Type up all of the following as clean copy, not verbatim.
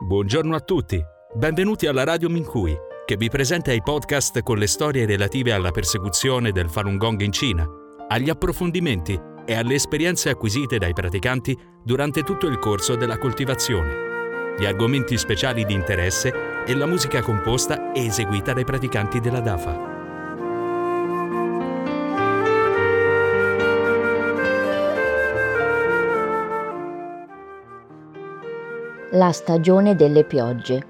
Buongiorno a tutti, benvenuti alla Radio Minhui, che vi presenta i podcast con le storie relative alla persecuzione del Falun Gong in Cina, agli approfondimenti e alle esperienze acquisite dai praticanti durante tutto il corso della coltivazione, gli argomenti speciali di interesse e la musica composta e eseguita dai praticanti della Dafa. La stagione delle piogge.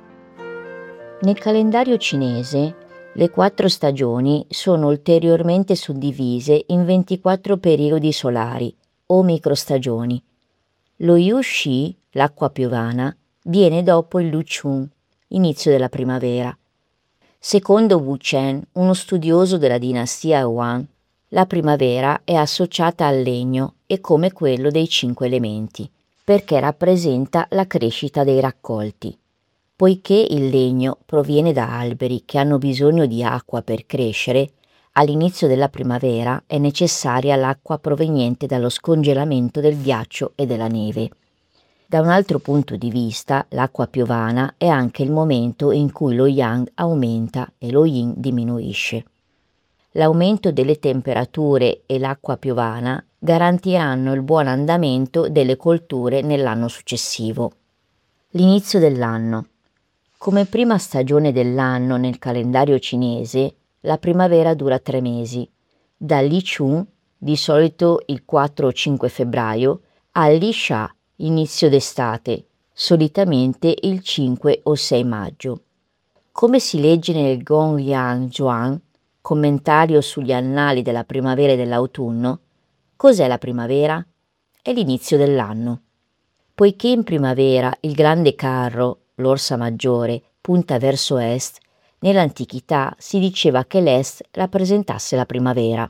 Nel calendario cinese, le 4 stagioni sono ulteriormente suddivise in 24 periodi solari o microstagioni. Lo Yuxi, l'acqua piovana, viene dopo il Luchun, inizio della primavera. Secondo Wu Chen, uno studioso della dinastia Wang, la primavera è associata al legno e come quello dei 5 elementi, perché rappresenta la crescita dei raccolti. Poiché il legno proviene da alberi che hanno bisogno di acqua per crescere, all'inizio della primavera è necessaria l'acqua proveniente dallo scongelamento del ghiaccio e della neve. Da un altro punto di vista, l'acqua piovana è anche il momento in cui lo yang aumenta e lo yin diminuisce. L'aumento delle temperature e l'acqua piovana garantiranno il buon andamento delle colture nell'anno successivo. L'inizio dell'anno. Come prima stagione dell'anno nel calendario cinese, la primavera dura 3 mesi, dal Lichun, di solito il 4 o 5 febbraio, al Lisha, inizio d'estate, solitamente il 5 o 6 maggio. Come si legge nel Gongyang Zhuang, commentario sugli annali della primavera e dell'autunno, cos'è la primavera? È l'inizio dell'anno. Poiché in primavera il grande carro, l'Orsa Maggiore, punta verso est, nell'antichità si diceva che l'est rappresentasse la primavera.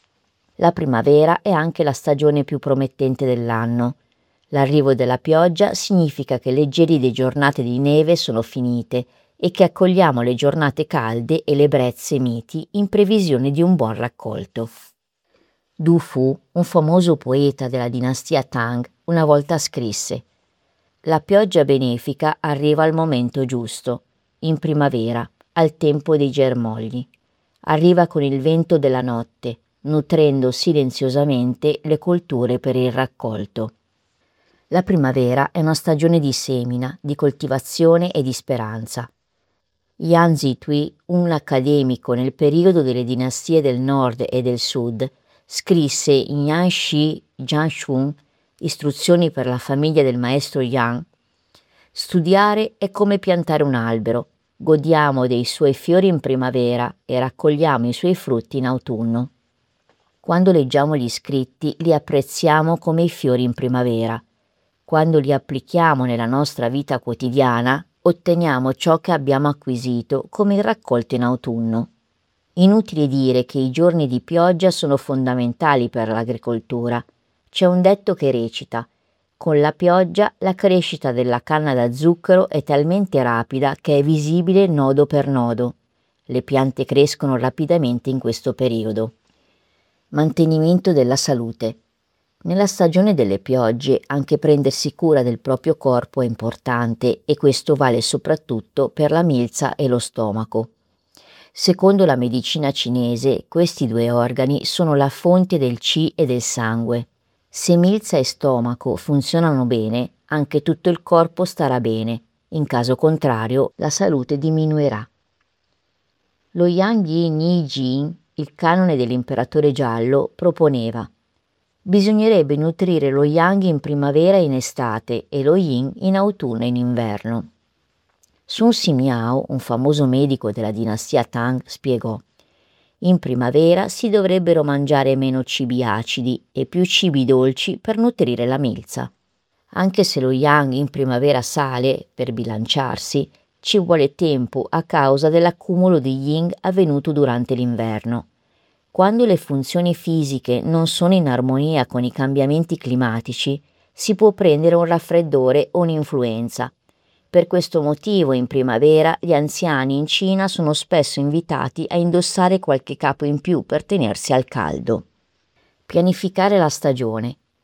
La primavera è anche la stagione più promettente dell'anno. L'arrivo della pioggia significa che le gelide giornate di neve sono finite e che accogliamo le giornate calde e le brezze miti in previsione di un buon raccolto. Du Fu, un famoso poeta della dinastia Tang, una volta scrisse: «La pioggia benefica arriva al momento giusto, in primavera, al tempo dei germogli. Arriva con il vento della notte, nutrendo silenziosamente le colture per il raccolto». La primavera è una stagione di semina, di coltivazione e di speranza. Yan Zitui, un accademico nel periodo delle dinastie del nord e del sud, scrisse in Yan Shi Jianshun, istruzioni per la famiglia del maestro Yang: «Studiare è come piantare un albero, godiamo dei suoi fiori in primavera e raccogliamo i suoi frutti in autunno. Quando leggiamo gli scritti li apprezziamo come i fiori in primavera. Quando li applichiamo nella nostra vita quotidiana, otteniamo ciò che abbiamo acquisito come il raccolto in autunno». Inutile dire che i giorni di pioggia sono fondamentali per l'agricoltura. C'è un detto che recita: «Con la pioggia la crescita della canna da zucchero è talmente rapida che è visibile nodo per nodo». Le piante crescono rapidamente in questo periodo. Mantenimento della salute. Nella stagione delle piogge anche prendersi cura del proprio corpo è importante e questo vale soprattutto per la milza e lo stomaco. Secondo la medicina cinese, questi 2 organi sono la fonte del qi e del sangue. Se milza e stomaco funzionano bene, anche tutto il corpo starà bene. In caso contrario, la salute diminuirà. Lo Yang Yi Ni Jin, il canone dell'imperatore giallo, proponeva: bisognerebbe nutrire lo yang in primavera e in estate e lo yin in autunno e in inverno. Sun Simiao, un famoso medico della dinastia Tang, spiegò: in primavera si dovrebbero mangiare meno cibi acidi e più cibi dolci per nutrire la milza. Anche se lo yang in primavera sale per bilanciarsi, ci vuole tempo a causa dell'accumulo di yin avvenuto durante l'inverno. Quando le funzioni fisiche non sono in armonia con i cambiamenti climatici, si può prendere un raffreddore o un'influenza. Per questo motivo in primavera gli anziani in Cina sono spesso invitati a indossare qualche capo in più per tenersi al caldo. Pianificare la stagione.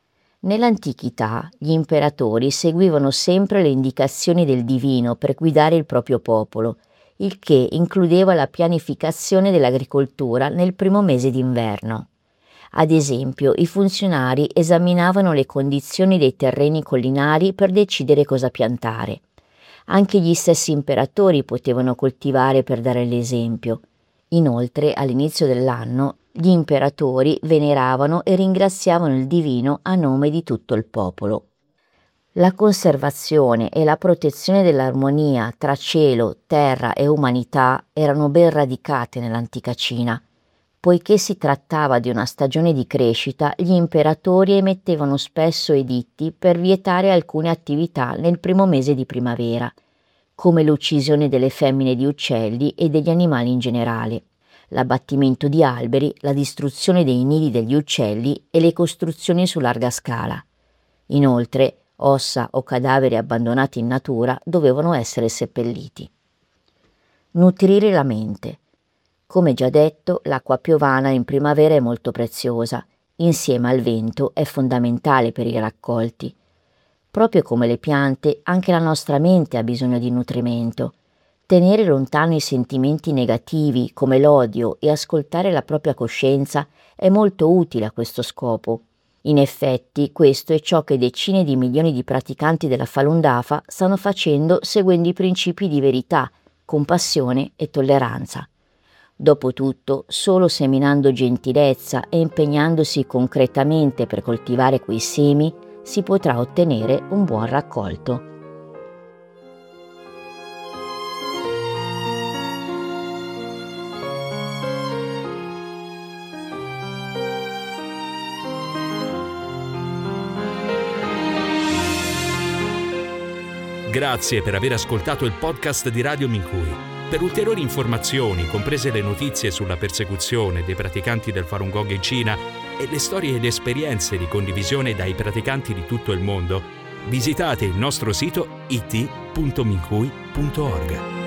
Nell'antichità gli imperatori seguivano sempre le indicazioni del divino per guidare il proprio popolo, il che includeva la pianificazione dell'agricoltura nel primo mese d'inverno. Ad esempio, i funzionari esaminavano le condizioni dei terreni collinari per decidere cosa piantare. Anche gli stessi imperatori potevano coltivare per dare l'esempio. Inoltre, all'inizio dell'anno, gli imperatori veneravano e ringraziavano il divino a nome di tutto il popolo. La conservazione e la protezione dell'armonia tra cielo, terra e umanità erano ben radicate nell'antica Cina. Poiché si trattava di una stagione di crescita, gli imperatori emettevano spesso editti per vietare alcune attività nel primo mese di primavera, come l'uccisione delle femmine di uccelli e degli animali in generale, l'abbattimento di alberi, la distruzione dei nidi degli uccelli e le costruzioni su larga scala. Inoltre, ossa o cadaveri abbandonati in natura dovevano essere seppelliti. Nutrire la mente. Come già detto, l'acqua piovana in primavera è molto preziosa, insieme al vento è fondamentale per i raccolti. Proprio come le piante, anche la nostra mente ha bisogno di nutrimento. Tenere lontano i sentimenti negativi come l'odio e ascoltare la propria coscienza è molto utile a questo scopo. In effetti, questo è ciò che decine di milioni di praticanti della Falun Dafa stanno facendo seguendo i principi di verità, compassione e tolleranza. Dopotutto, solo seminando gentilezza e impegnandosi concretamente per coltivare quei semi, si potrà ottenere un buon raccolto. Grazie per aver ascoltato il podcast di Radio Minkui. Per ulteriori informazioni, comprese le notizie sulla persecuzione dei praticanti del Falun Gong in Cina e le storie ed esperienze di condivisione dai praticanti di tutto il mondo, visitate il nostro sito it.minkui.org.